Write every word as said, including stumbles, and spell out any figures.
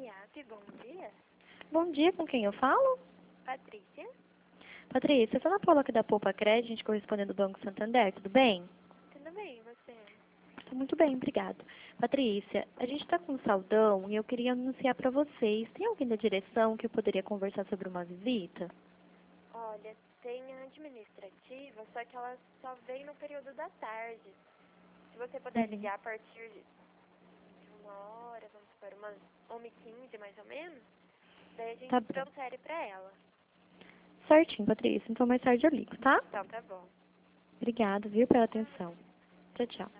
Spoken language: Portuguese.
F, bom dia. Bom dia, com quem eu falo? Patrícia. Patrícia, eu sou a Ana Paula aqui da Poupa Crédito, correspondente do Banco Santander, tudo bem? Tudo bem, e você? Estou muito bem, obrigada. Patrícia, a gente está com um saldão e eu queria anunciar para vocês. Tem alguém da direção que eu poderia conversar sobre uma visita? Olha, tem a administrativa, só que ela só vem no período da tarde. Se você puder Uhum. ligar a partir de uma hora, vamos supor, umas uma e quinze mais ou menos, daí a gente Tá bom. transfere para ela. Certinho, Patrícia. Então mais tarde eu ligo, tá? Então tá bom. Obrigada, viu, pela atenção. Tchau, tchau.